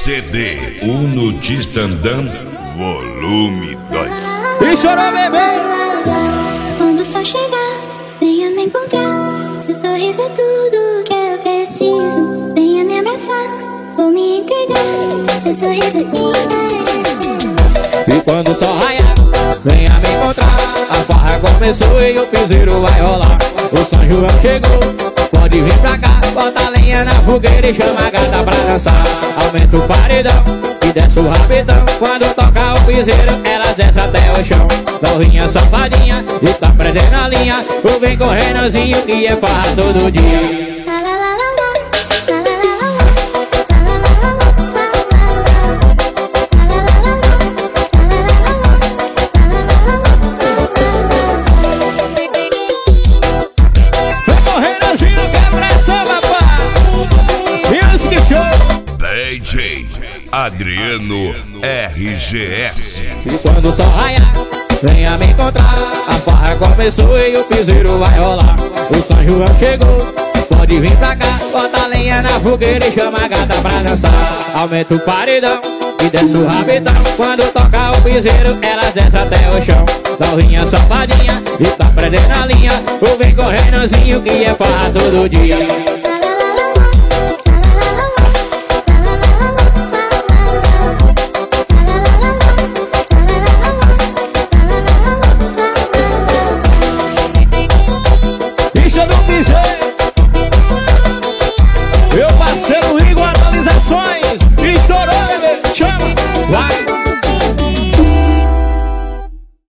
CD Uno Distandam Volume 2. E chorou, bebê! Quando o sol chegar, venha me encontrar. Seu sorriso é tudo que eu preciso. Venha me abraçar, vou me entregar. Seu sorriso é inverecível. E quando o sol raiar, venha me encontrar. A farra começou e o piseiro vai rolar. O São João chegou, pode vir pra cá. Bota a lenha na fogueira e chama a gata pra dançar. Aumenta o paredão e desce o rabetão. Quando toca o piseiro, elas descem até o chão. Novinha safadinha e tá prendendo a linha. Ou vem correndozinho que é farra todo dia. DJ Adriano RGS. E quando o sol raiar, venha me encontrar. A farra começou e o piseiro vai rolar. O São João chegou, pode vir pra cá. Bota a lenha na fogueira e chama a gata pra dançar. Aumenta o paredão e desce o rabetão. Quando toca o piseiro, elas descem até o chão. Novinha safadinha e tá prendendo a linha. Ou vem correndozinho que é farra todo dia.